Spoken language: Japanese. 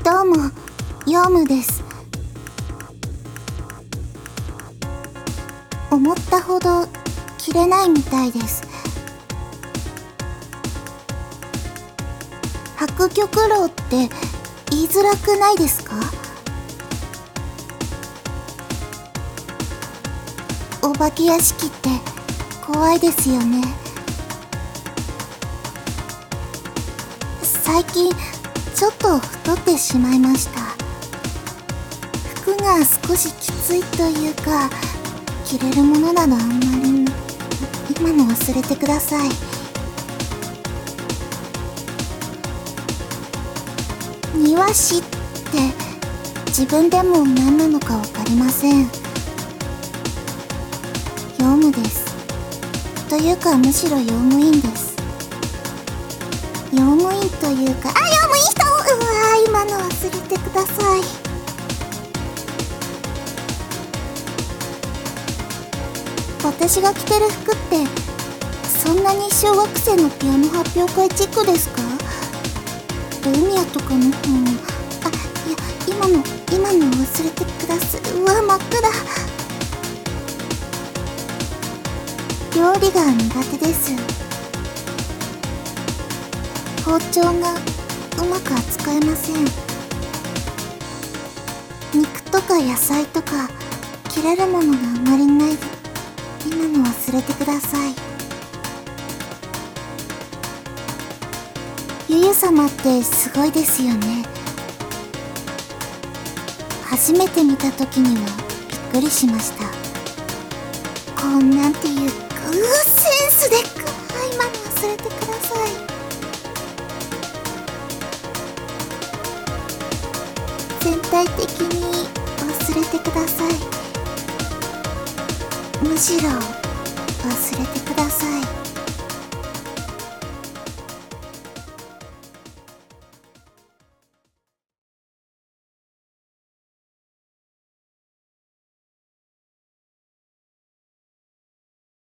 どうも、ヨウムです。思ったほど着れないみたいです。白玉楼って言いづらくないですか？お化け屋敷って怖いですよね。最近ちょっと太ってしまいました。服が少しきついというか、着れるものなどあんまり。今の忘れてください。庭師って自分でも何なのかわかりません。ヨウムです。というかむしろ用務員です。用務員というか、用務員人、今の忘れてください。私が着てる服ってそんなに小学生のピアノ発表会チックですか？ルミアとかの方も。いや、今の忘れてください。真っ暗。料理が苦手です。包丁がうまく扱えません。肉とか野菜とか切れるものがあまりない。今の忘れてください。ゆゆ様ってすごいですよね。初めて見た時にはびっくりしました。なんていうか、センスでっか。今の忘れてください。全体的に忘れてください。むしろ忘れてください。